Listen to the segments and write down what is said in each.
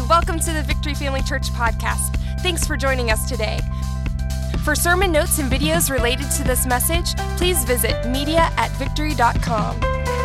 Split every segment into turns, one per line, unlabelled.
Welcome to the Victory Family Church podcast. Thanks for joining us today. For sermon notes and videos related to this message, please visit media@victory.com.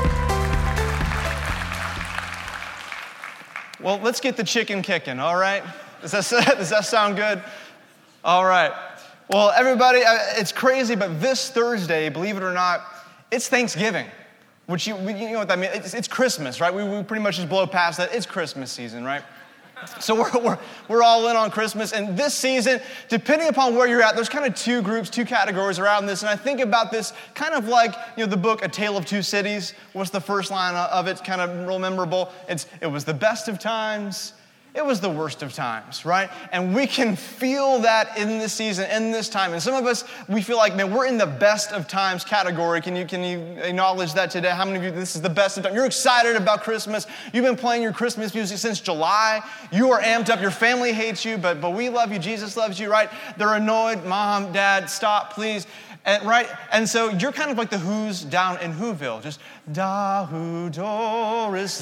Well, let's get the chicken kicking, all right? Does that sound good? All right. Well, everybody, it's crazy, but this Thursday, believe it or not, it's Thanksgiving, which you know what that means. It's Christmas, right? We pretty much just blow past that. It's Christmas season, right? So we're all in on Christmas, and this season, depending upon where you're at, there's kind of two groups, two categories around this, and I think about this kind of like, the book A Tale of Two Cities. What's the first line of it? Kind of real memorable. It was the best of times. It was the worst of times, right? And we can feel that in this season, in this time. And some of us, we feel like, man, we're in the best of times category. Can you acknowledge that today? How many of you, this is the best of times? You're excited about Christmas. You've been playing your Christmas music since July. You are amped up. Your family hates you, but we love you. Jesus loves you, right? They're annoyed. Mom, Dad, stop, please. And, right? And so you're kind of like the Who's down in Whoville. Just, da who Doris,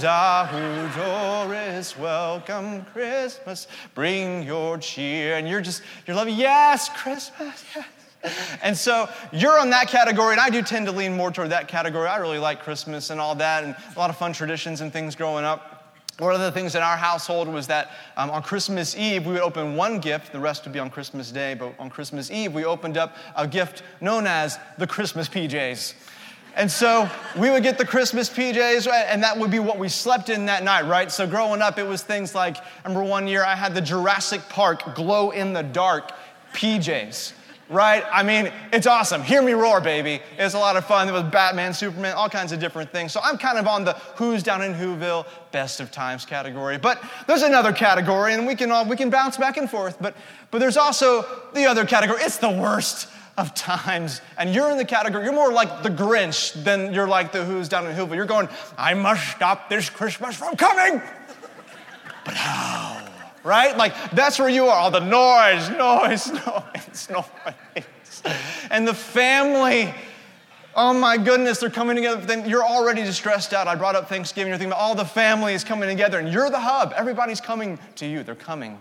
welcome Christmas, bring your cheer. And you're loving, yes, Christmas, yes. And so you're on that category, and I do tend to lean more toward that category. I really like Christmas and all that, and a lot of fun traditions and things growing up. One of the things in our household was that on Christmas Eve, we would open one gift. The rest would be on Christmas Day. But on Christmas Eve, we opened up a gift known as the Christmas PJs. And so we would get the Christmas PJs, right? And that would be what we slept in that night, right? So growing up, it was things like, I remember one year I had the Jurassic Park glow-in-the-dark PJs. Right? I mean, it's awesome. Hear me roar, baby. It's a lot of fun. There was Batman, Superman, all kinds of different things. So I'm kind of on the Who's down in Whoville, best of times category. But there's another category, and we can bounce back and forth. But there's also the other category. It's the worst of times. And you're in the category, you're more like the Grinch than you're like the Who's down in Whoville. You're going, I must stop this Christmas from coming. But how? Right? Like, that's where you are. All the noise. And the family, oh my goodness, they're coming together. You're already stressed out. I brought up Thanksgiving. You're thinking about all the family is coming together, and you're the hub. Everybody's coming to you. They're coming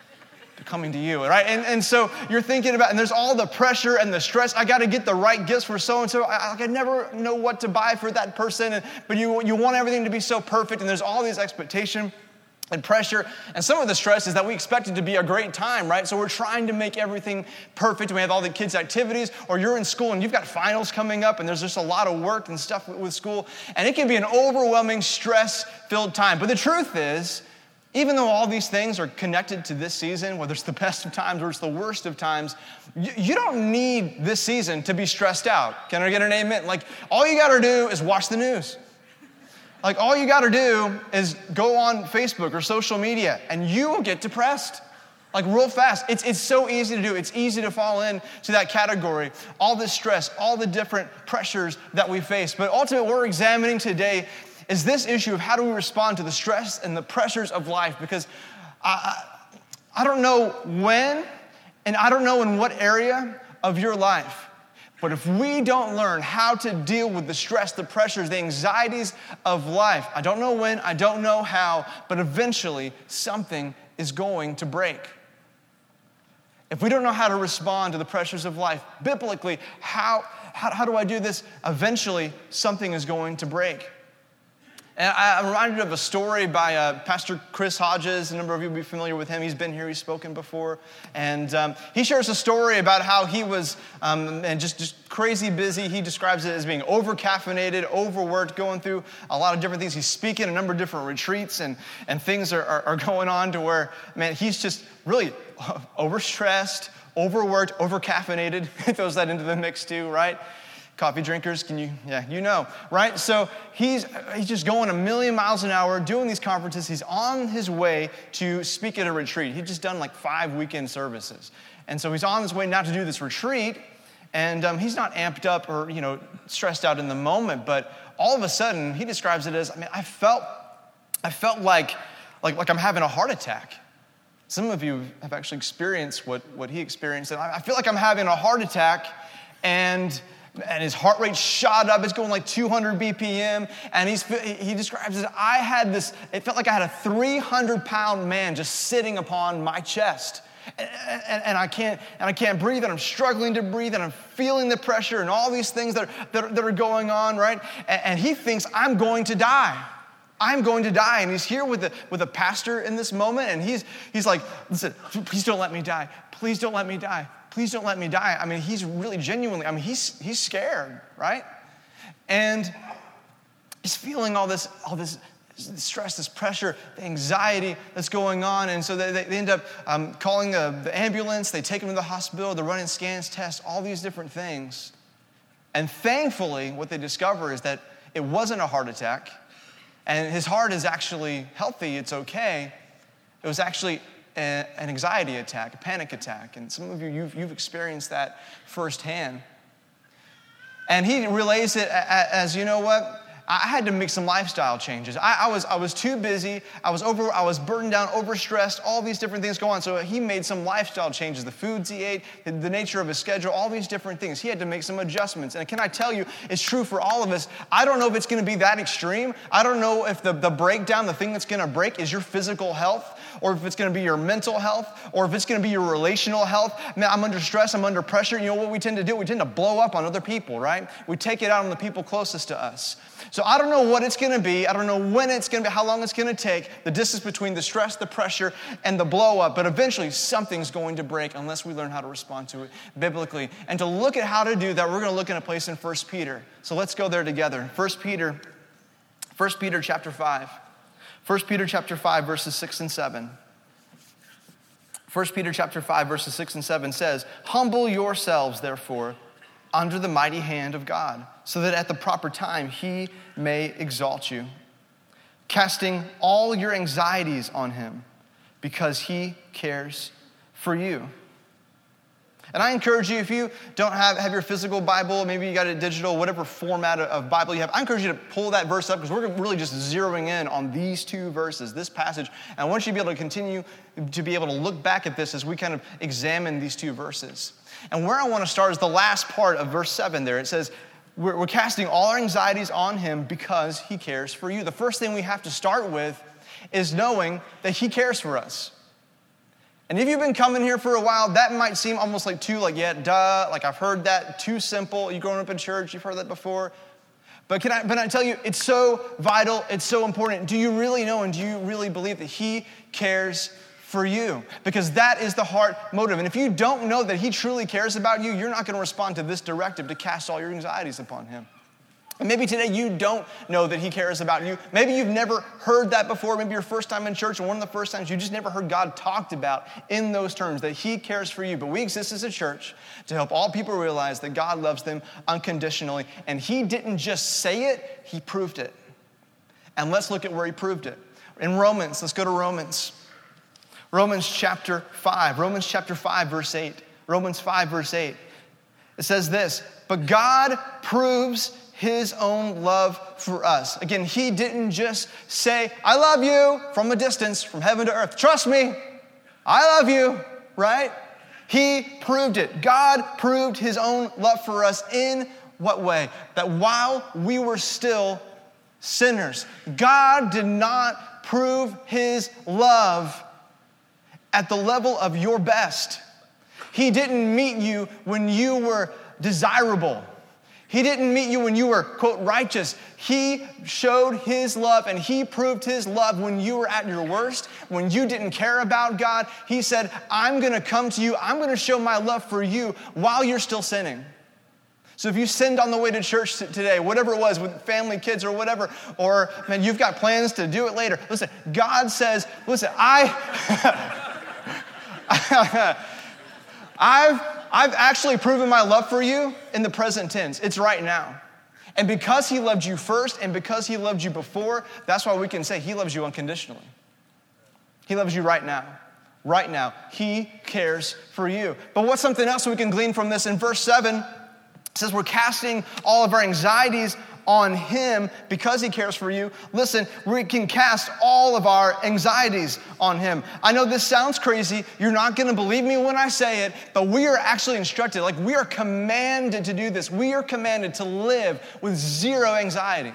to you, right? And so you're thinking about, and there's all the pressure and the stress. I got to get the right gifts for so-and-so. I never know what to buy for that person. But you want everything to be so perfect, and there's all these expectations and pressure, and some of the stress is that we expect it to be a great time, right? So we're trying to make everything perfect. We have all the kids' activities, or you're in school and you've got finals coming up, and there's just a lot of work and stuff with school, and it can be an overwhelming, stress-filled time. But the truth is, even though all these things are connected to this season, whether it's the best of times or it's the worst of times, you don't need this season to be stressed out. Can I get an amen? Like, all you got to do is watch the news. Like, all you got to do is go on Facebook or social media, and you will get depressed, like, real fast. It's so easy to do. It's easy to fall into that category. All this stress, all the different pressures that we face. But ultimately, what we're examining today is this issue of how do we respond to the stress and the pressures of life. Because I don't know when, and I don't know in what area of your life, but if we don't learn how to deal with the stress, the pressures, the anxieties of life, I don't know when, I don't know how, but eventually something is going to break. If we don't know how to respond to the pressures of life, biblically, how do I do this? Eventually something is going to break. And I'm reminded of a story by Pastor Chris Hodges. A number of you will be familiar with him. He's been here. He's spoken before. And he shares a story about how he was and just crazy busy. He describes it as being over-caffeinated, overworked, going through a lot of different things. He's speaking at a number of different retreats, and things are going on to where, man, he's just really overstressed, overworked, over-caffeinated. He throws that into the mix too, right? Coffee drinkers, right? So he's just going a million miles an hour, doing these conferences. He's on his way to speak at a retreat. He'd just done like 5 weekend services. And so he's on his way now to do this retreat, and he's not amped up or, stressed out in the moment, but all of a sudden, he describes it as, I felt like I'm having a heart attack. Some of you have actually experienced what he experienced, and I feel like I'm having a heart attack, and And his heart rate shot up. It's going like 200 BPM. And he describes it, it felt like I had a 300-pound man just sitting upon my chest. And I can't breathe, and I'm struggling to breathe, and I'm feeling the pressure and all these things that are going on, right? And he thinks I'm going to die. I'm going to die. And he's here with a pastor in this moment, and he's like, listen, please don't let me die. Please don't let me die. Please don't let me die. I mean, he's really genuinely, he's scared, right? And he's feeling all this stress, this pressure, the anxiety that's going on. And so they end up calling the ambulance. They take him to the hospital. They're running scans, tests, all these different things. And thankfully, what they discover is that it wasn't a heart attack. And his heart is actually healthy. It's okay. It was actually an anxiety attack, a panic attack. And some of you've experienced that firsthand. And he relays it as, you know what? I had to make some lifestyle changes. I was too busy. I was burdened down, overstressed, all these different things go on. So he made some lifestyle changes. The foods he ate, the nature of his schedule, all these different things. He had to make some adjustments. And can I tell you, it's true for all of us. I don't know if it's going to be that extreme. I don't know if the breakdown, the thing that's going to break is your physical health, or if it's going to be your mental health, or if it's going to be your relational health. Man, I'm under stress, I'm under pressure. You know what we tend to do? We tend to blow up on other people, right? We take it out on the people closest to us. So I don't know what it's going to be. I don't know when it's going to be, how long it's going to take, the distance between the stress, the pressure, and the blow up. But eventually, something's going to break unless we learn how to respond to it biblically. And to look at how to do that, we're going to look in a place in 1 Peter. So let's go there together. 1 Peter chapter 5. 1 Peter chapter 5, verses 6 and 7. 1 Peter chapter 5, verses 6 and 7 says, "Humble yourselves, therefore, under the mighty hand of God, so that at the proper time he may exalt you, casting all your anxieties on him, because he cares for you." And I encourage you, if you don't have your physical Bible, maybe you got a digital, whatever format of Bible you have, I encourage you to pull that verse up, because we're really just zeroing in on these two verses, this passage. And I want you to be able to continue to be able to look back at this as we kind of examine these two verses. And where I want to start is the last part of verse 7 there. It says, we're casting all our anxieties on him because he cares for you. The first thing we have to start with is knowing that he cares for us. And if you've been coming here for a while, that might seem almost like yeah, duh, like I've heard that, too simple. You've grown up in church, you've heard that before. But can I tell you, it's so vital, it's so important. Do you really know and do you really believe that he cares for you? Because that is the heart motive. And if you don't know that he truly cares about you, you're not going to respond to this directive to cast all your anxieties upon him. And maybe today you don't know that he cares about you. Maybe you've never heard that before. Maybe your first time in church, and one of the first times you just never heard God talked about in those terms, that he cares for you. But we exist as a church to help all people realize that God loves them unconditionally. And he didn't just say it, he proved it. And let's look at where he proved it. In Romans, let's go to Romans. Romans chapter 5, verse 8. Romans 5, verse 8. It says this, "But God proves his own love for us." Again, he didn't just say, "I love you," from a distance, from heaven to earth. Trust me, I love you, right? He proved it. God proved his own love for us in what way? That while we were still sinners, God did not prove his love at the level of your best. He didn't meet you when you were desirable. He didn't meet you when you were, quote, righteous. He showed his love and he proved his love when you were at your worst, when you didn't care about God. He said, I'm going to come to you. I'm going to show my love for you while you're still sinning. So if you sinned on the way to church today, whatever it was, with family, kids, or whatever, or, man, you've got plans to do it later. Listen, God says, listen, I've actually proven my love for you in the present tense. It's right now. And because he loved you first and because he loved you before, that's why we can say he loves you unconditionally. He loves you right now. Right now. He cares for you. But what's something else we can glean from this? In verse 7, it says we're casting all of our anxieties on him because he cares for you, listen, we can cast all of our anxieties on him. I know this sounds crazy. You're not going to believe me when I say it, but we are actually instructed, like we are commanded to do this. We are commanded to live with zero anxiety.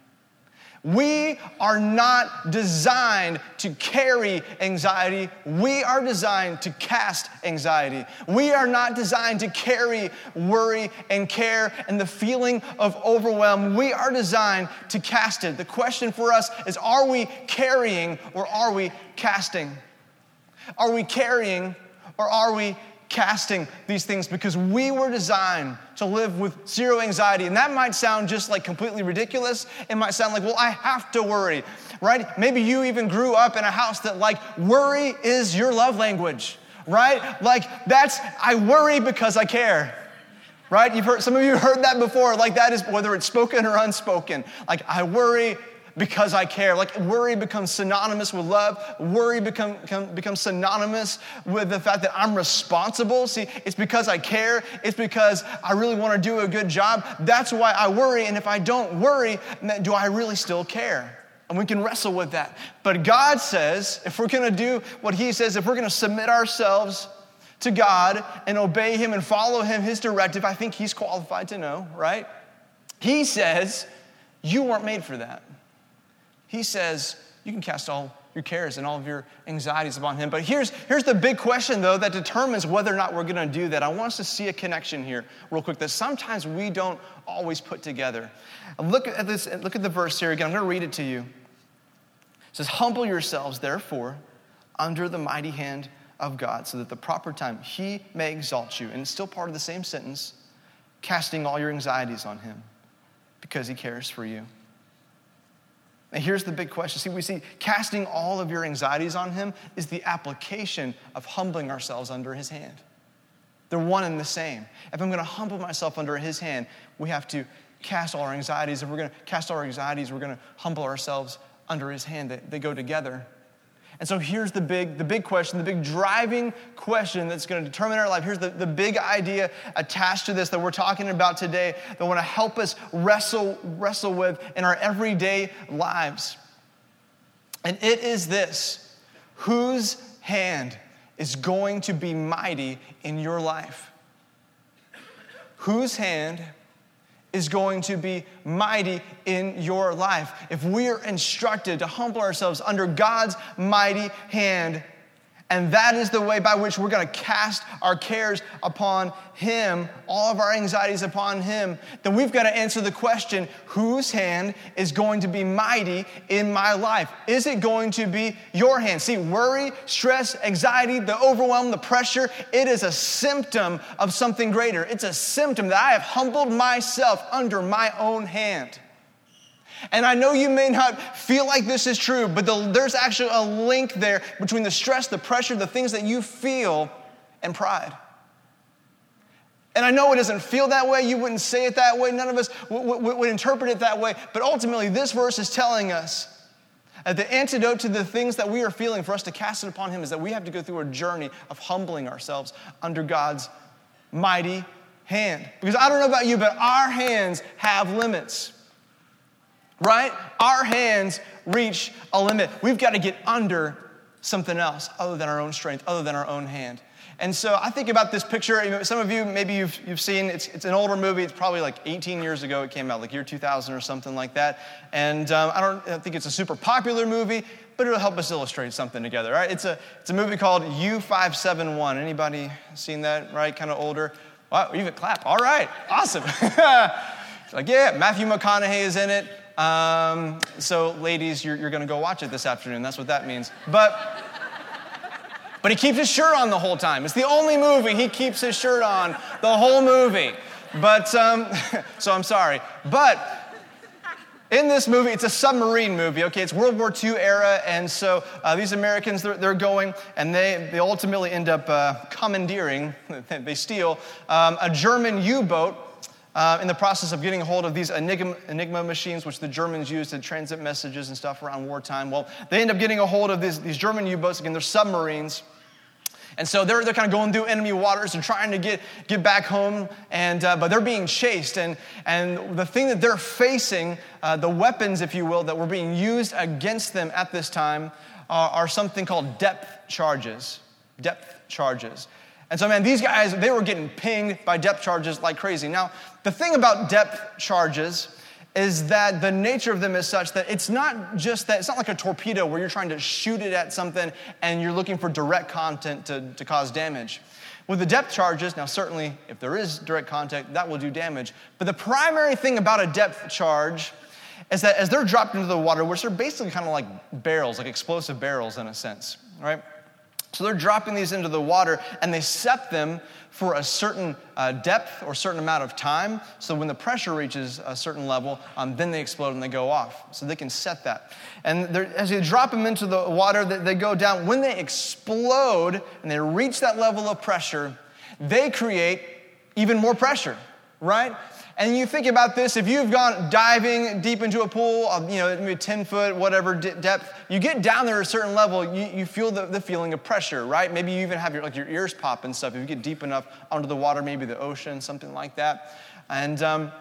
We are not designed to carry anxiety. We are designed to cast anxiety. We are not designed to carry worry and care and the feeling of overwhelm. We are designed to cast it. The question for us is, are we carrying or are we casting? Are we carrying or are we casting these things? Because we were designed to live with zero anxiety. And that might sound just like completely ridiculous. It might sound like, well, I have to worry, right? Maybe you even grew up in a house that like worry is your love language, right? Like I worry because I care, right? Some of you heard that before. Like that is, whether it's spoken or unspoken. Like I worry because I care. Like worry becomes synonymous with love. Worry becomes synonymous with the fact that I'm responsible. See, it's because I care. It's because I really want to do a good job. That's why I worry. And if I don't worry, do I really still care? And we can wrestle with that. But God says, if we're going to do what he says, if we're going to submit ourselves to God and obey him and follow him, his directive, I think he's qualified to know, right? He says, you weren't made for that. He says, you can cast all your cares and all of your anxieties upon him. But here's the big question, though, that determines whether or not we're going to do that. I want us to see a connection here real quick that sometimes we don't always put together. Look at this. Look at the verse here again. I'm going to read it to you. It says, humble yourselves, therefore, under the mighty hand of God, so that at the proper time he may exalt you. And it's still part of the same sentence, casting all your anxieties on him because he cares for you. And here's the big question. We see casting all of your anxieties on him is the application of humbling ourselves under his hand. They're one and the same. If I'm going to humble myself under his hand, we have to cast all our anxieties. If we're going to cast all our anxieties, we're going to humble ourselves under his hand. They go together. And so here's the big question, the big driving question that's going to determine our life. Here's the big idea attached to this that we're talking about today that want to help us wrestle with in our everyday lives. And it is this: whose hand is going to be mighty in your life? Whose hand is going to be mighty in your life? If we are instructed to humble ourselves under God's mighty hand, and that is the way by which we're going to cast our cares upon him, all of our anxieties upon him, then we've got to answer the question, whose hand is going to be mighty in my life? Is it going to be your hand? See, worry, stress, anxiety, the overwhelm, the pressure, it is a symptom of something greater. It's a symptom that I have humbled myself under my own hand. And I know you may not feel like this is true, but there's actually a link there between the stress, the pressure, the things that you feel, and pride. And I know it doesn't feel that way. You wouldn't say it that way. None of us would interpret it that way. But ultimately, this verse is telling us that the antidote to the things that we are feeling for us to cast it upon him is that we have to go through a journey of humbling ourselves under God's mighty hand. Because I don't know about you, but our hands have limits. Right? Our hands reach a limit. We've got to get under something else other than our own strength, other than our own hand. And so I think about this picture. Some of you, maybe you've seen, it's an older movie. It's probably like 18 years ago it came out, like year 2000 or something like that. And I don't think it's a super popular movie, but it'll help us illustrate something together, right? It's a movie called U-571. Anybody seen that, right? Kind of older. Wow, you can clap. All right, awesome. Like, yeah, Matthew McConaughey is in it. So ladies, you're going to go watch it this afternoon. That's what that means. But he keeps his shirt on the whole time. It's the only movie he keeps his shirt on the whole movie. But, so I'm sorry. But in this movie, it's a submarine movie, okay? It's World War II era, and so these Americans, they're going, and they ultimately end up commandeering, they steal, a German U-boat in the process of getting a hold of these Enigma machines, which the Germans used to transmit messages and stuff around wartime. Well, they end up getting a hold of these German U-boats. Again, they're submarines. And so they're kind of going through enemy waters and trying to get back home, but they're being chased. And the thing that they're facing, the weapons, if you will, that were being used against them at this time are something called depth charges. Depth charges. And so, man, these guys, they were getting pinged by depth charges like crazy. Now, the thing about depth charges is that the nature of them is such that it's not like a torpedo where you're trying to shoot it at something and you're looking for direct contact to cause damage. With the depth charges, now certainly if there is direct contact, that will do damage. But the primary thing about a depth charge is that as they're dropped into the water, which are basically kind of like barrels, like explosive barrels in a sense, right? So they're dropping these into the water, and they set them for a certain depth or certain amount of time. So when the pressure reaches a certain level, then they explode and they go off. So they can set that. And as you drop them into the water, they go down. When they explode and they reach that level of pressure, they create even more pressure, right? And you think about this, if you've gone diving deep into a pool of, maybe 10 foot, whatever depth, you get down there at a certain level, you feel the feeling of pressure, right? Maybe you even have your ears pop and stuff. If you get deep enough under the water, maybe the ocean, something like that. And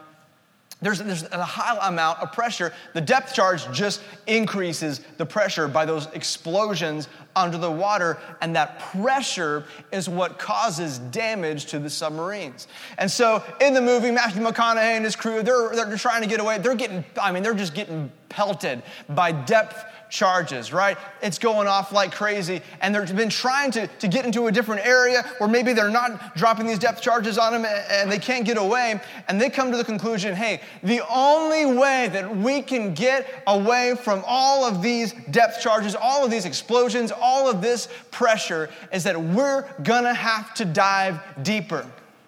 there's a high amount of pressure. The depth charge just increases the pressure by those explosions under the water, and that pressure is what causes damage to the submarines. And so in the movie, Matthew McConaughey and his crew, they're trying to get away. They're just getting pelted by depth charges, right? It's going off like crazy, and they've been trying to get into a different area where maybe they're not dropping these depth charges on them and they can't get away, and they come to the conclusion, hey, the only way that we can get away from all of these depth charges, all of these explosions, all of this pressure is that we're gonna have to dive deeper.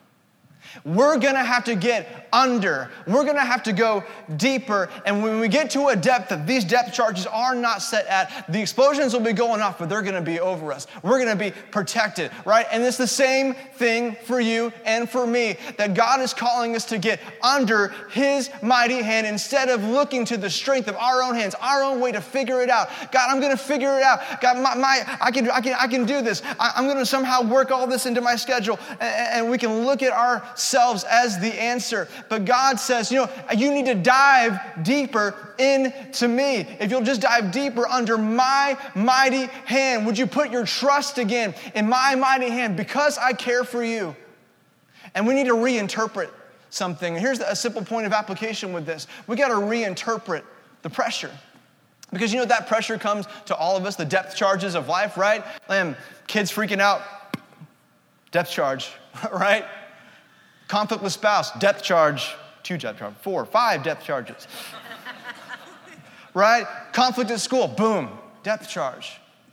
We're going to have to get under. We're going to have to go deeper. And when we get to a depth that these depth charges are not set at, the explosions will be going off, but they're going to be over us. We're going to be protected, right? And it's the same thing for you and for me, that God is calling us to get under His mighty hand instead of looking to the strength of our own hands, our own way to figure it out. God, I'm going to figure it out. God, I can do this. I'm going to somehow work all this into my schedule, and we can look at ourselves as the answer. But God says, you need to dive deeper into me. If you'll just dive deeper under my mighty hand, would you put your trust again in my mighty hand because I care for you? And we need to reinterpret something. And here's a simple point of application with this. We got to reinterpret the pressure. Because that pressure comes to all of us, the depth charges of life, right? Kids freaking out, depth charge, right? Conflict with spouse, depth charge, 2 depth charges, 4, 5 depth charges. Right? Conflict at school, boom, depth charge.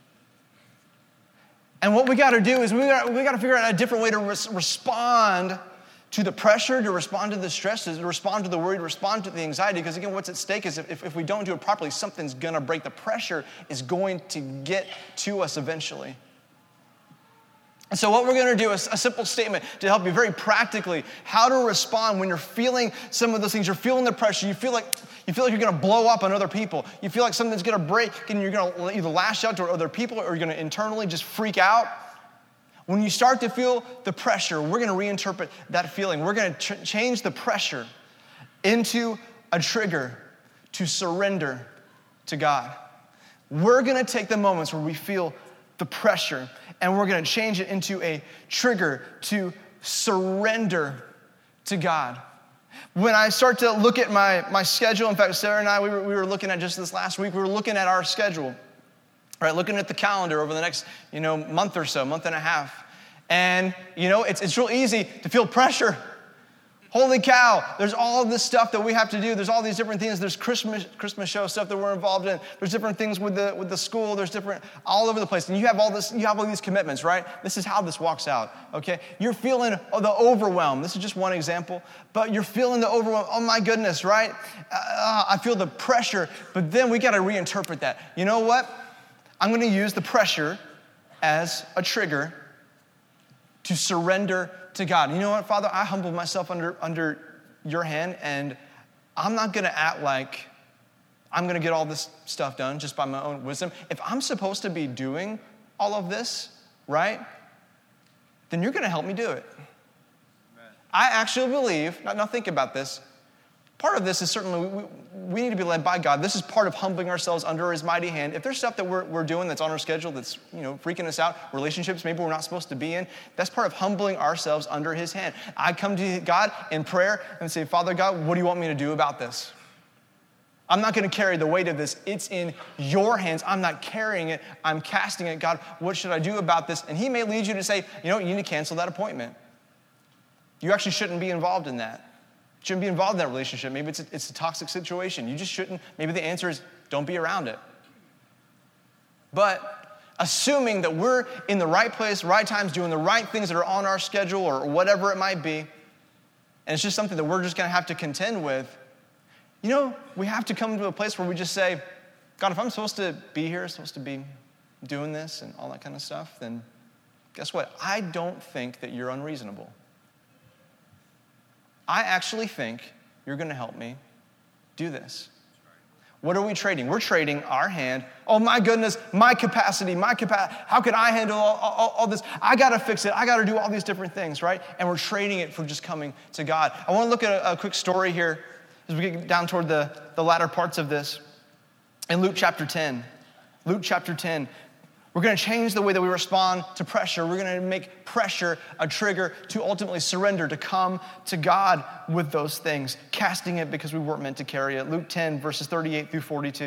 And what we got to do is we got to figure out a different way to respond to the pressure, to respond to the stress, to respond to the worry, to respond to the anxiety. Because again, what's at stake is if we don't do it properly, something's going to break. The pressure is going to get to us eventually. And so what we're going to do is a simple statement to help you very practically how to respond when you're feeling some of those things. You're feeling the pressure. You feel like you're going to blow up on other people. You feel like something's going to break and you're going to either lash out to other people or you're going to internally just freak out. When you start to feel the pressure, we're going to reinterpret that feeling. We're going to change the pressure into a trigger to surrender to God. We're going to take the moments where we feel the pressure, and we're going to change it into a trigger to surrender to God. When I start to look at my schedule, in fact, Sarah and I, we were looking at just this last week, we were looking at our schedule, right? Looking at the calendar over the next, month or so, month and a half. And, it's real easy to feel pressure. Holy cow, there's all of this stuff that we have to do. There's all these different things. There's Christmas show stuff that we're involved in. There's different things with the school. There's different all over the place. And you have all these commitments, right? This is how this walks out, okay? You're feeling the overwhelm. This is just one example. But you're feeling the overwhelm. Oh my goodness, right? I feel the pressure. But then we got to reinterpret that. You know what? I'm going to use the pressure as a trigger to surrender to God. You know what, Father? I humble myself under your hand, and I'm not going to act like I'm going to get all this stuff done just by my own wisdom. If I'm supposed to be doing all of this, right, then you're going to help me do it. Amen. I actually believe, now think about this, part of this is certainly we need to be led by God. This is part of humbling ourselves under his mighty hand. If there's stuff that we're doing that's on our schedule that's, freaking us out, relationships maybe we're not supposed to be in, that's part of humbling ourselves under his hand. I come to God in prayer and say, Father God, what do you want me to do about this? I'm not going to carry the weight of this. It's in your hands. I'm not carrying it. I'm casting it. God, what should I do about this? And he may lead you to say, you need to cancel that appointment. You actually shouldn't be involved in that. You shouldn't be involved in that relationship. Maybe it's a toxic situation. You just shouldn't. Maybe the answer is don't be around it. But assuming that we're in the right place, right times, doing the right things that are on our schedule or whatever it might be, and it's just something that we're just going to have to contend with, we have to come to a place where we just say, God, if I'm supposed to be here, supposed to be doing this and all that kind of stuff, then guess what? I don't think that you're unreasonable. I actually think you're going to help me do this. What are we trading? We're trading our hand. Oh, my goodness, my capacity. How can I handle all this? I got to fix it. I got to do all these different things, right? And we're trading it for just coming to God. I want to look at a quick story here as we get down toward the latter parts of this. In Luke chapter 10, we're going to change the way that we respond to pressure. We're going to make pressure a trigger to ultimately surrender, to come to God with those things, casting it because we weren't meant to carry it. Luke 10, verses 38 through 42.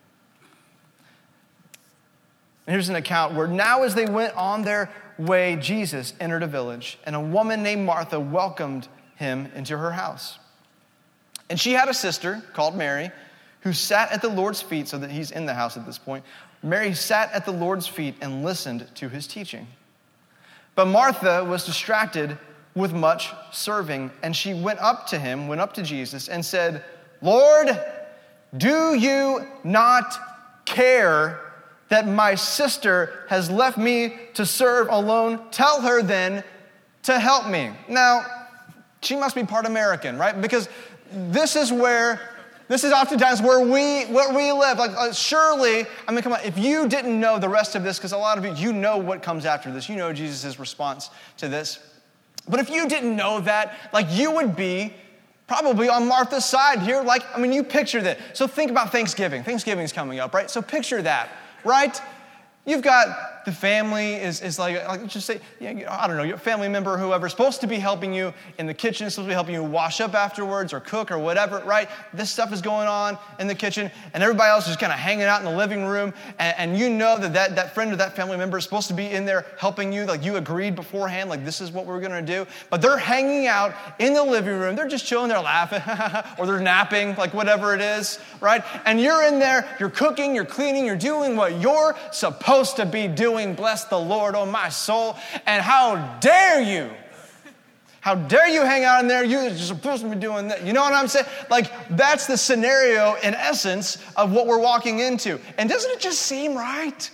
And here's an account where now as they went on their way, Jesus entered a village, and a woman named Martha welcomed him into her house. And she had a sister called Mary who sat at the Lord's feet, so that he's in the house at this point. Mary sat at the Lord's feet and listened to his teaching. But Martha was distracted with much serving, and she went up to Jesus and said, Lord, do you not care that my sister has left me to serve alone? Tell her then to help me. Now, she must be part American, right? Because this is oftentimes where we live. Surely, come on, if you didn't know the rest of this, because a lot of you know what comes after this. You know Jesus' response to this. But if you didn't know that, you would be probably on Martha's side here. You picture that. So think about Thanksgiving. Thanksgiving's coming up, right? So picture that, right? You've got the family is just say, I don't know, your family member, whoever's supposed to be helping you in the kitchen, supposed to be helping you wash up afterwards or cook or whatever, right? This stuff is going on in the kitchen, and everybody else is kind of hanging out in the living room, and you know that friend or that family member is supposed to be in there helping you, you agreed beforehand, this is what we're going to do, but they're hanging out in the living room, they're just chilling, they're laughing, or they're napping, whatever it is, right? And you're in there, you're cooking, you're cleaning, you're doing what you're supposed to be doing. Bless the Lord, oh my soul. And how dare you hang out in there? You're supposed to be doing that. You know what I'm saying? That's the scenario in essence of what we're walking into. And doesn't it just seem right?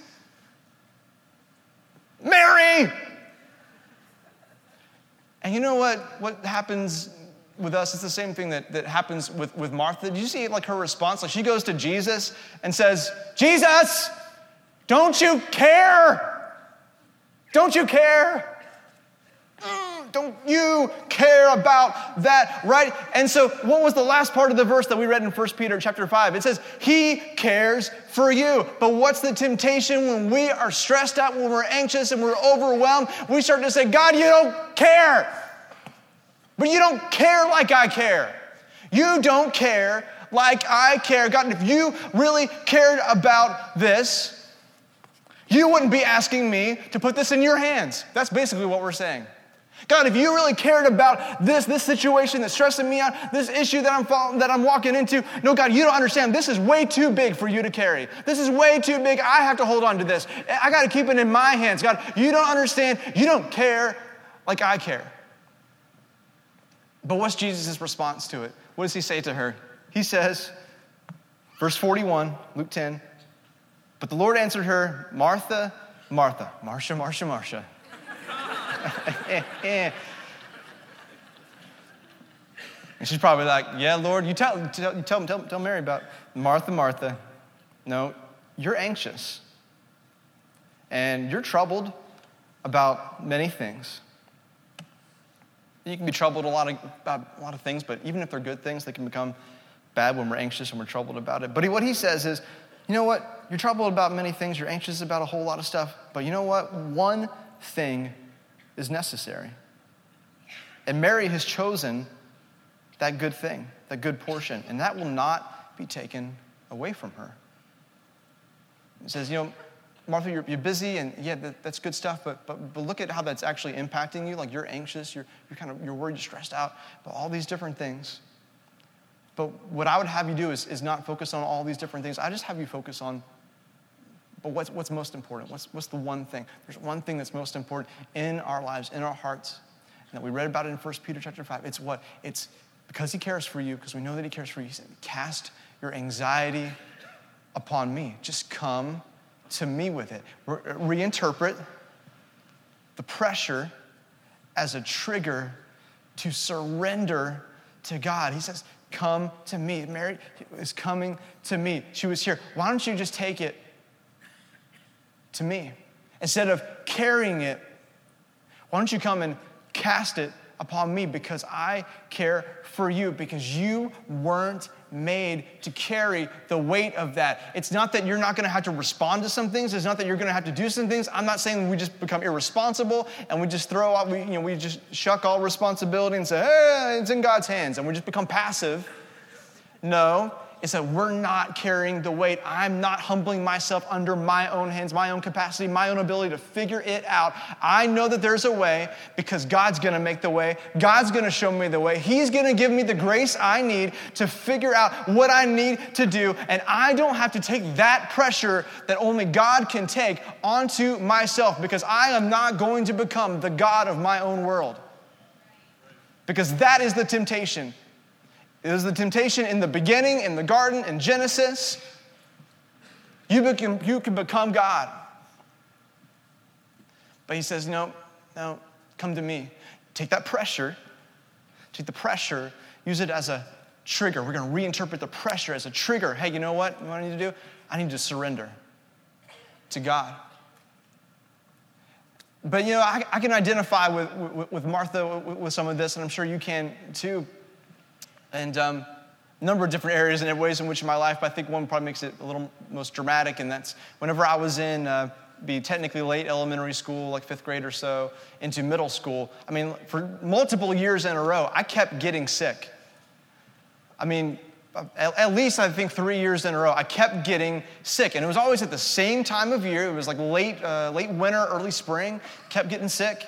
Mary! And you know what happens with us? It's the same thing that happens with Martha. Did you see her response? She goes to Jesus and says, Jesus, don't you care? Don't you care? Don't you care about that, right? And so what was the last part of the verse that we read in 1 Peter chapter 5? It says, he cares for you. But what's the temptation when we are stressed out, when we're anxious and we're overwhelmed? We start to say, God, you don't care. But you don't care like I care. You don't care like I care. God, if you really cared about this, you wouldn't be asking me to put this in your hands. That's basically what we're saying. God, if you really cared about this situation that's stressing me out, this issue that I'm walking into, no, God, you don't understand. This is way too big for you to carry. This is way too big. I have to hold on to this. I got to keep it in my hands. God, you don't understand. You don't care like I care. But what's Jesus' response to it? What does he say to her? He says, verse 41, Luke 10, but the Lord answered her, Martha, Martha, Marcia, Marcia, Marcia. And she's probably like, yeah, Lord, you tell Mary about Martha, Martha. No, you're anxious. And you're troubled about many things. You can be troubled about a lot of things, but even if they're good things, they can become bad when we're anxious and we're troubled about it. But what he says is, you know what? You're troubled about many things. You're anxious about a whole lot of stuff. But you know what? One thing is necessary. And Mary has chosen that good thing, that good portion, and that will not be taken away from her. He says, you know, Martha, you're busy, and yeah, that's good stuff, but look at how that's actually impacting you. Like, you're anxious, you're worried, you're stressed out about all these different things. But what I would have you do is not focus on all these different things. I just have you focus on, but what's most important? What's the one thing? There's one thing that's most important in our lives, in our hearts, and that we read about it in 1 Peter chapter 5. It's what? It's because he cares for you, because we know that he cares for you. He said, cast your anxiety upon me. Just come to me with it. Reinterpret the pressure as a trigger to surrender to God. He says, come to me. Mary is coming to me. She was here. Why don't you just take it to me? Instead of carrying it, why don't you come and cast it upon me, because I care for you, because you weren't made to carry the weight of that. It's not that you're not going to have to respond to some things. It's not that you're going to have to do some things. I'm not saying we just become irresponsible and we just throw out, we just shuck all responsibility and say, hey, it's in God's hands, and we just become passive. No, it's that we're not carrying the weight. I'm not humbling myself under my own hands, my own capacity, my own ability to figure it out. I know that there's a way, because God's going to make the way. God's going to show me the way. He's going to give me the grace I need to figure out what I need to do. And I don't have to take that pressure that only God can take onto myself, because I am not going to become the God of my own world. Because that is the temptation. It was the temptation in the beginning, in the garden, in Genesis. You can become God. But he says, no, come to me. Take that pressure, use it as a trigger. We're going to reinterpret the pressure as a trigger. Hey, you know what? You know what I need to do? I need to surrender to God. But, you know, I can identify with Martha with some of this, and I'm sure you can too. And a number of different areas and ways in which in my life, but I think one probably makes it a little most dramatic, and that's whenever I was in be technically late elementary school, like 5th grade or so, into middle school. I mean, for multiple years in a row, I kept getting sick. I mean, at least I think 3 years in a row, I kept getting sick. And it was always at the same time of year. It was like late winter, early spring, kept getting sick.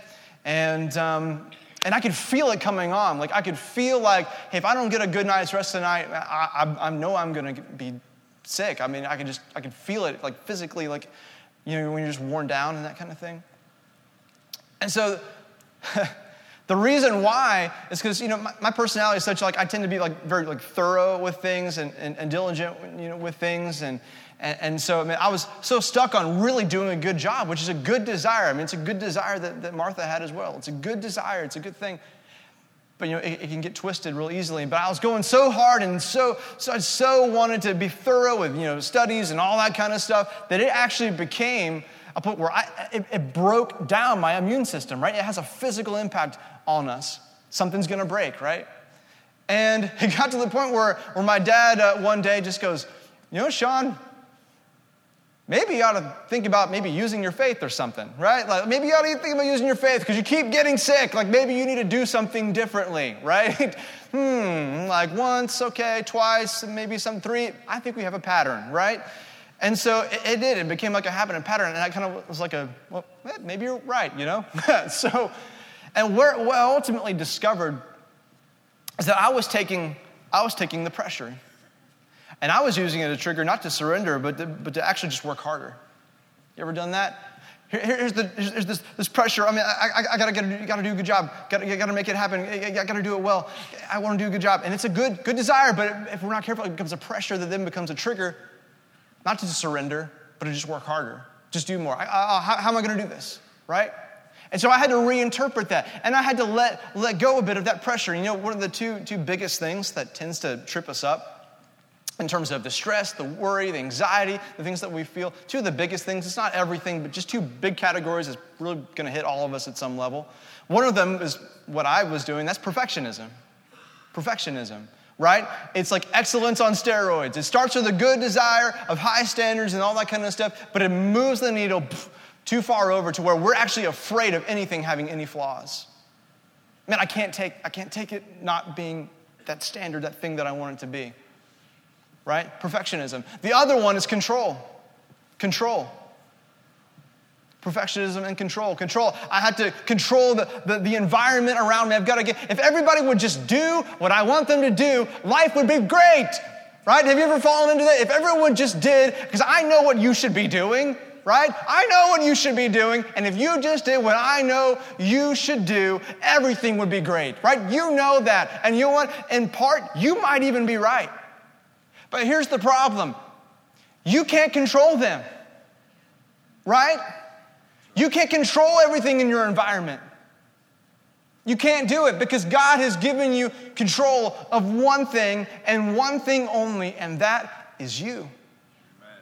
And I could feel it coming on. Like, I could feel like, hey, if I don't get a good night's rest tonight, I know I'm going to be sick. I mean, I could feel it, like, physically, like, you know, when you're just worn down and that kind of thing. And so the reason why is because, you know, my personality is such, like, I tend to be, like, very, like, thorough with things and diligent, you know, with things. And so, I mean, I was so stuck on really doing a good job, which is a good desire. I mean, it's a good desire that Martha had as well. It's a good desire. It's a good thing. But, you know, it can get twisted real easily. But I was going so hard and so I so wanted to be thorough with, you know, studies and all that kind of stuff that it actually became a point where it broke down my immune system, right? It has a physical impact on us. Something's going to break, right? And it got to the point where my dad one day just goes, you know, Sean, maybe you ought to think about maybe using your faith or something, right? Like, maybe you ought to think about using your faith because you keep getting sick. Like, maybe you need to do something differently, right? Like once, okay, twice, maybe some 3. I think we have a pattern, right? And so it did. It became like a habit and pattern. And I kind of was like maybe you're right, you know? And what I ultimately discovered is that I was taking the pressure. And I was using it as a trigger not to surrender, but to actually just work harder. You ever done that? Here's this pressure. I mean, I gotta do a good job. Gotta make it happen. I gotta do it well. I want to do a good job, and it's a good desire. But if we're not careful, it becomes a pressure that then becomes a trigger, not to just surrender, but to just work harder, just do more. How am I going to do this, right? And so I had to reinterpret that, and I had to let go a bit of that pressure. You know, one of the two biggest things that tends to trip us up in terms of the stress, the worry, the anxiety, the things that we feel. Two of the biggest things, it's not everything, but just two big categories that's really going to hit all of us at some level. One of them is what I was doing, that's perfectionism. Perfectionism, right? It's like excellence on steroids. It starts with a good desire of high standards and all that kind of stuff, but it moves the needle too far over to where we're actually afraid of anything having any flaws. Man, I can't take it not being that standard, that thing that I want it to be. Right? Perfectionism. The other one is control. Control. Perfectionism and control. Control. I had to control the environment around me. If everybody would just do what I want them to do, life would be great. Right? Have you ever fallen into that? If everyone just did, because I know what you should be doing, right? I know what you should be doing, and if you just did what I know you should do, everything would be great, right? You know that, and you know what? In part, you might even be right. But here's the problem. You can't control them, right? You can't control everything in your environment. You can't do it because God has given you control of one thing and one thing only, and that is you. Amen.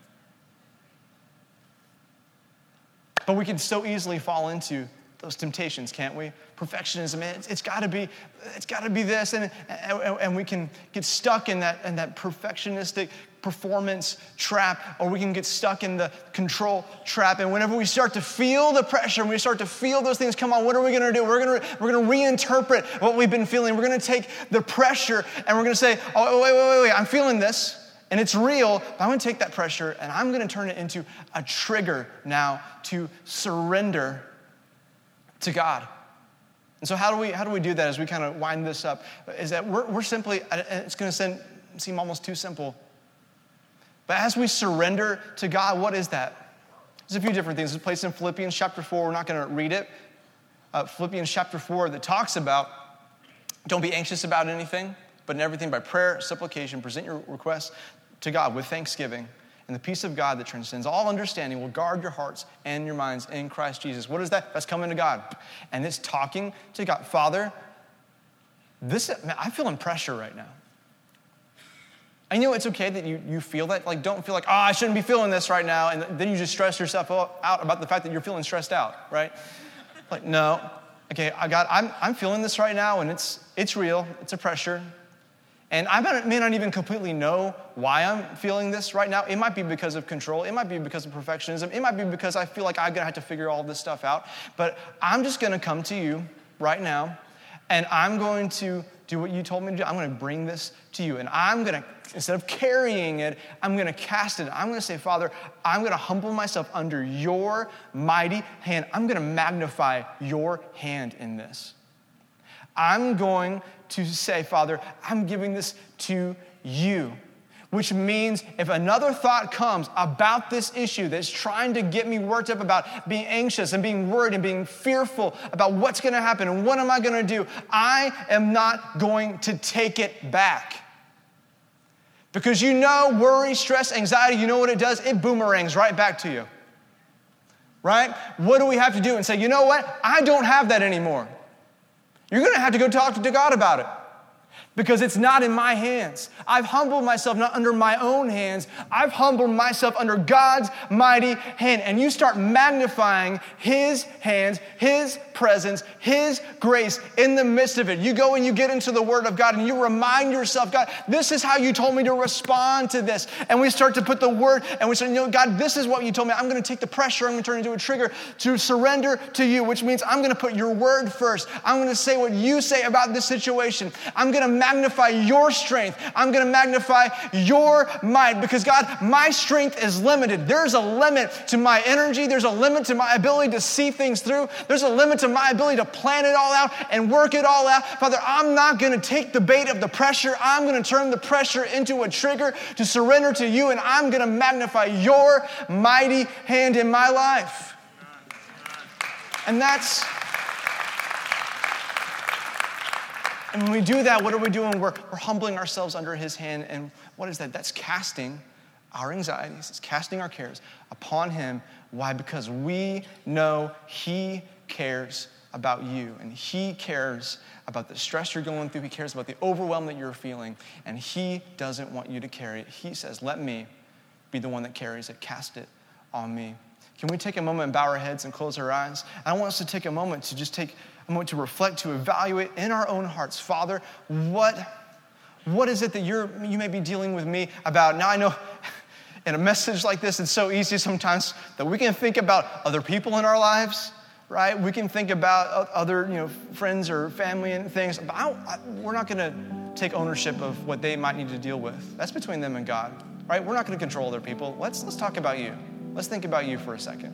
But we can so easily fall into those temptations, can't we? Perfectionism, it's got to be this, and we can get stuck in that perfectionistic performance trap, or we can get stuck in the control trap. And whenever we start to feel the pressure, and we start to feel those things come on, what are we going to do? We're going to reinterpret what we've been feeling. We're going to take the pressure, and we're going to say, oh, wait, I'm feeling this. And it's real, but I'm going to take that pressure, and I'm going to turn it into a trigger now to surrender to God. And so how do we do that as we kind of wind this up? Is that we're simply, it's going to seem almost too simple. But as we surrender to God, what is that? There's a few different things. It's placed in Philippians chapter 4. We're not going to read it. Philippians chapter 4 that talks about don't be anxious about anything, but in everything by prayer, supplication, present your requests to God with thanksgiving. And the peace of God that transcends all understanding will guard your hearts and your minds in Christ Jesus. What is that? That's coming to God. And it's talking to God. Father, I'm feeling pressure right now. I know it's okay that you feel that. Like, don't feel like, I shouldn't be feeling this right now. And then you just stress yourself out about the fact that you're feeling stressed out, right? Like, no. Okay, I'm feeling this right now, and it's real. It's a pressure. And I may not even completely know why I'm feeling this right now. It might be because of control. It might be because of perfectionism. It might be because I feel like I'm going to have to figure all this stuff out. But I'm just going to come to you right now, and I'm going to do what you told me to do. I'm going to bring this to you. And I'm going to, instead of carrying it, I'm going to cast it. I'm going to say, Father, I'm going to humble myself under your mighty hand. I'm going to magnify your hand in this. I'm going to say, Father, I'm giving this to you, which means if another thought comes about this issue that's trying to get me worked up about being anxious and being worried and being fearful about what's going to happen and what am I going to do, I am not going to take it back. Because you know, worry, stress, anxiety, you know what it does? It boomerangs right back to you. Right? What do we have to do? And say, you know what? I don't have that anymore. You're going to have to go talk to God about it because it's not in my hands. I've humbled myself not under my own hands. I've humbled myself under God's mighty hand. And you start magnifying His hands, His presence, His grace in the midst of it. You go and you get into the Word of God and you remind yourself, God, this is how you told me to respond to this. And we start to put the Word and we say, you know, God, this is what you told me. I'm going to take the pressure. I'm going to turn it into a trigger to surrender to you, which means I'm going to put your Word first. I'm going to say what you say about this situation. I'm going to magnify your strength. I'm going to magnify your might because, God, my strength is limited. There's a limit to my energy. There's a limit to my ability to see things through. There's a limit to my ability to plan it all out and work it all out. Father, I'm not going to take the bait of the pressure. I'm going to turn the pressure into a trigger to surrender to you, and I'm going to magnify your mighty hand in my life. And when we do that, what are we doing? We're humbling ourselves under His hand. And what is that? That's casting our anxieties. It's casting our cares upon Him. Why? Because we know He cares about you, and he cares about the stress you're going through. He cares about the overwhelm that you're feeling, and he doesn't want you to carry it. He says, let me be the one that carries it. Cast it on me. Can we take a moment and bow our heads and close our eyes? I want us to take a moment to just take a moment to reflect, to evaluate in our own hearts. Father, what is it that you may be dealing with me about? Now I know in a message like this, it's so easy sometimes that we can think about other people in our lives, right? We can think about other, friends or family and things. But we're not going to take ownership of what they might need to deal with. That's between them and God, right? We're not going to control other people. Let's talk about you. Let's think about you for a second.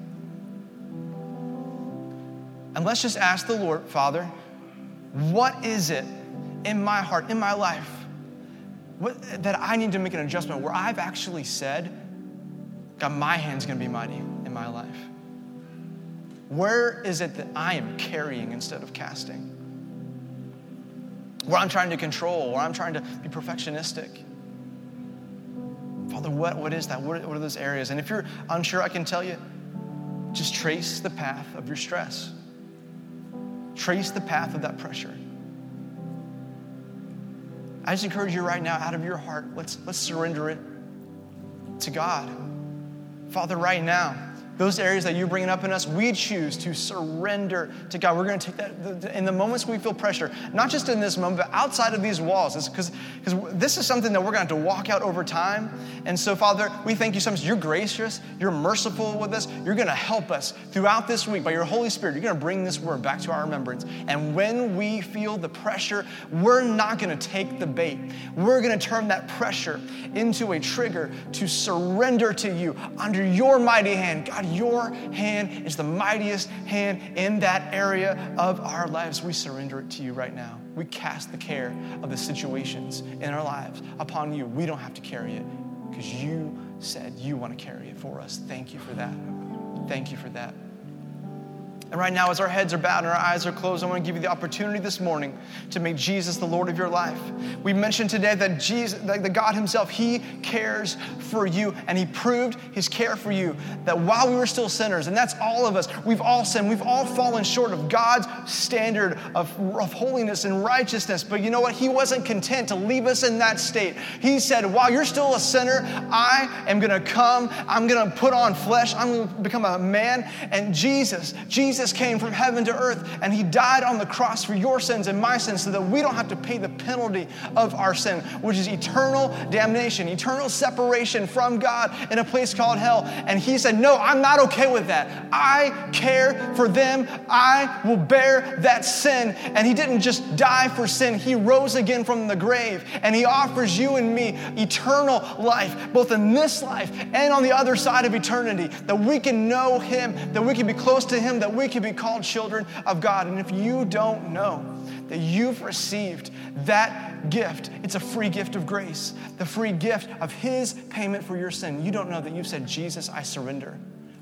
And let's just ask the Lord, Father, what is it in my heart, in my life, that I need to make an adjustment where I've actually said, God, my hand's going to be mighty in my life? Where is it that I am carrying instead of casting? Where I'm trying to control, where I'm trying to be perfectionistic? Father, what is that? What are those areas? And if you're unsure, I can tell you, just trace the path of your stress. Trace the path of that pressure. I just encourage you right now, out of your heart, let's surrender it to God. Father, right now, those areas that you're bringing up in us, we choose to surrender to God. We're going to take that in the moments we feel pressure, not just in this moment, but outside of these walls. Because this is something that we're going to have to walk out over time. And so, Father, we thank you so much. You're gracious. You're merciful with us. You're going to help us throughout this week by your Holy Spirit. You're going to bring this word back to our remembrance. And when we feel the pressure, we're not going to take the bait. We're going to turn that pressure into a trigger to surrender to you under your mighty hand. God, your hand is the mightiest hand in that area of our lives. We surrender it to you right now. We cast the care of the situations in our lives upon you. We don't have to carry it because you said you want to carry it for us. Thank you for that. Thank you for that. And right now, as our heads are bowed and our eyes are closed, I want to give you the opportunity this morning to make Jesus the Lord of your life. We mentioned today that Jesus, like the God himself, he cares for you, and he proved his care for you that while we were still sinners, and that's all of us, we've all sinned, we've all fallen short of God's standard of holiness and righteousness. But you know what? He wasn't content to leave us in that state. He said, while you're still a sinner, I am going to come, I'm going to put on flesh, I'm going to become a man. And Jesus came from heaven to earth, and he died on the cross for your sins and my sins so that we don't have to pay the penalty of our sin, which is eternal damnation, eternal separation from God in a place called hell. And he said, no, I'm not okay with that. I care for them. I will bear that sin. And he didn't just die for sin. He rose again from the grave, and he offers you and me eternal life, both in this life and on the other side of eternity, that we can know him, that we can be close to him, that we can be called children of God. And if you don't know that you've received that gift, it's a free gift of grace, the free gift of his payment for your sin. You don't know that you've said, Jesus, I surrender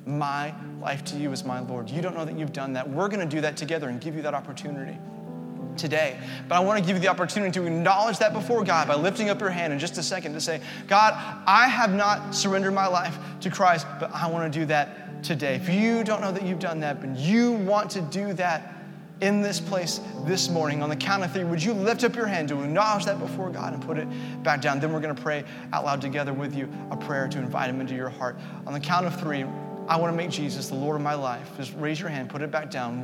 my life to you as my Lord. You don't know that you've done that. We're going to do that together and give you that opportunity today. But I want to give you the opportunity to acknowledge that before God by lifting up your hand in just a second to say, God, I have not surrendered my life to Christ, but I want to do that today. If you don't know that you've done that, but you want to do that in this place this morning, on the count of 3, would you lift up your hand to acknowledge that before God and put it back down? Then we're going to pray out loud together with you a prayer to invite him into your heart. On the count of 3, I want to make Jesus the Lord of my life. Just raise your hand, put it back down.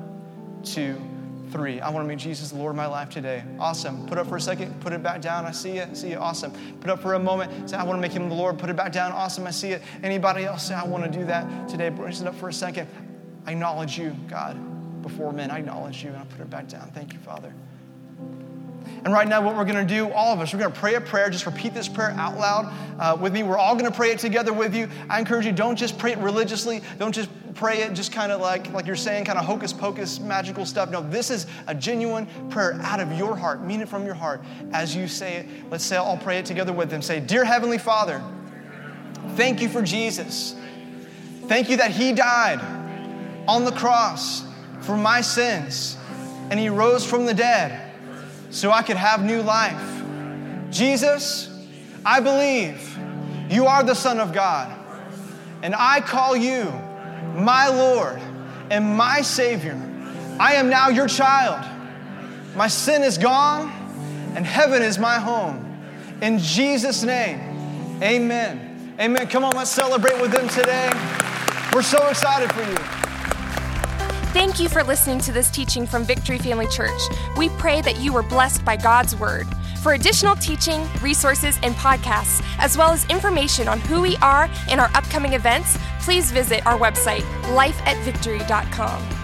1, 2, 3. I want to make Jesus the Lord of my life today. Awesome. Put up for a second, put it back down. I see it. Awesome. Put up for a moment. Say, I want to make him the Lord. Put it back down. Awesome. I see it. Anybody else say, I want to do that today? Raise it up for a second. I acknowledge you, God. Before men, I acknowledge you, and I put it back down. Thank you, Father. And right now, what we're going to do, all of us, we're going to pray a prayer. Just repeat this prayer out loud with me. We're all going to pray it together with you. I encourage you, don't just pray it religiously. Don't just pray it just kind of like you're saying, kind of hocus pocus, magical stuff. No, this is a genuine prayer out of your heart. Mean it from your heart as you say it. Let's say, I'll pray it together with them. Say, Dear Heavenly Father, thank you for Jesus. Thank you that he died on the cross for my sins, and he rose from the dead so I could have new life. Jesus, I believe you are the Son of God, and I call you my Lord and my Savior. I am now your child. My sin is gone, and heaven is my home. In Jesus' name, amen. Amen. Come on, let's celebrate with them today. We're so excited for you.
Thank you for listening to this teaching from Victory Family Church. We pray that you were blessed by God's Word. For additional teaching, resources, and podcasts, as well as information on who we are and our upcoming events, please visit our website, lifeatvictory.com.